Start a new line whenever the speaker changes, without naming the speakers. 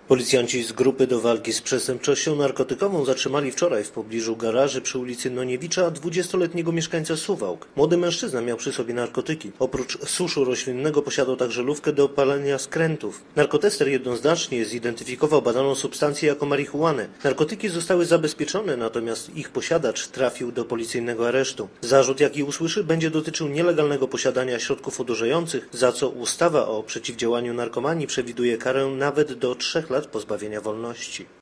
Policjanci z grupy do walki z przestępczością narkotykową zatrzymali wczoraj w pobliżu garaży przy ulicy Noniewicza 20-letniego mieszkańca Suwałk. Młody mężczyzna miał przy sobie narkotyki. Oprócz suszu roślinnego posiadał także lufkę do palenia skrętów. Narkotester jednoznacznie zidentyfikował badaną substancję jako marihuanę. Narkotyki zostały zabezpieczone, natomiast ich posiadacz trafił do policyjnego aresztu. Zarzut, jaki usłyszy, będzie dotyczył nielegalnego posiadania środków odurzających, za co ustawa o przeciwdziałaniu narkomanii przewiduje karę nawet do 3 lat pozbawienia wolności.